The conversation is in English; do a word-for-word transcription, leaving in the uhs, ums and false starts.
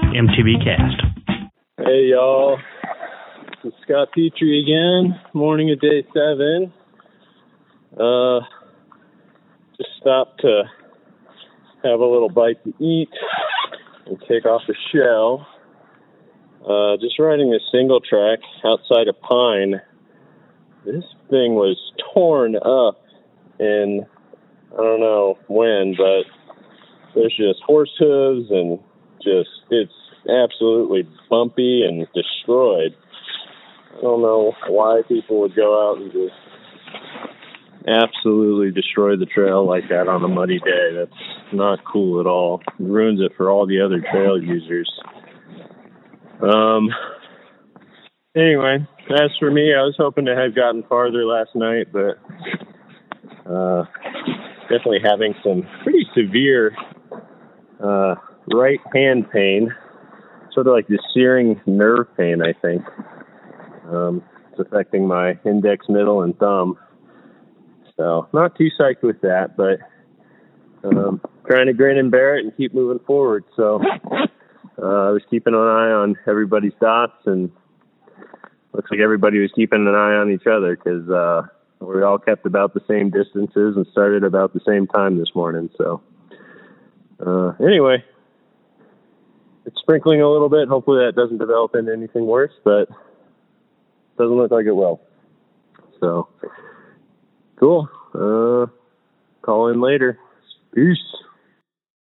M T B Cast. Hey, y'all. This is Scott Petrie again. Morning of day seven. Uh, just stopped to have a little bite to eat and take off the shell. Uh, just riding a single track outside of Pine. This thing was torn up in, I don't know when, but there's just horse hooves and just, it's absolutely bumpy and destroyed. I don't know why people would go out and just absolutely destroy the trail like that on a muddy day. That's not cool at all. It ruins it for all the other trail users. Um. Anyway, as for me, I was hoping to have gotten farther last night, but uh, definitely having some pretty severe uh, right hand pain, sort of like the searing nerve pain, I think. Um, it's affecting my index, middle, and thumb. So not too psyched with that, but um, trying to grin and bear it and keep moving forward. So uh, I was keeping an eye on everybody's dots, and looks like everybody was keeping an eye on each other because uh, we all kept about the same distances and started about the same time this morning. So uh, anyway, it's sprinkling a little bit. Hopefully that doesn't develop into anything worse, but doesn't look like it will. So cool. Uh, call in later. Peace.